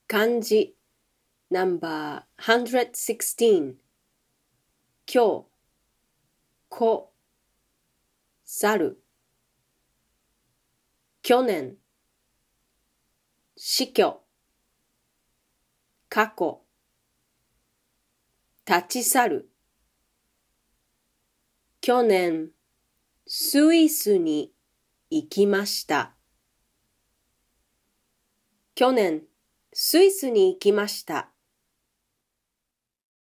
漢字 No.116 今日、子、猿去年、死去、過去、立ち去る。去年、スイスに行きました。去年、スイスに行きました。